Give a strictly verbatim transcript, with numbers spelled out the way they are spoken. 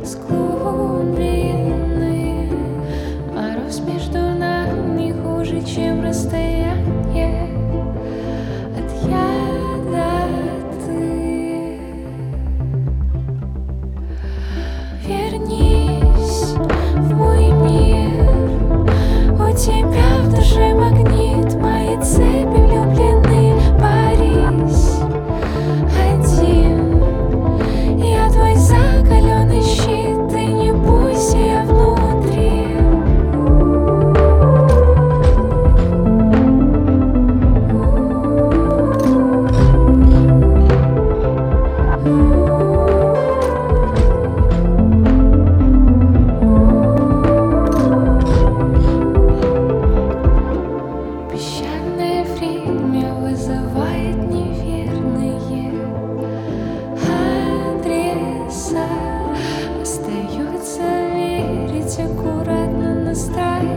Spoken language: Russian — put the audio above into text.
склонные. Мороз между нами хуже, чем расстояние от яда-ты. Вернись в мой мир, у тебя в душе магнит, мои цепи влюблены. Борись один, я твой закаленный щит, ты не бойся, я внутри. Песчаное время вызывает неверные адреса. Остается верить, аккуратно настраивать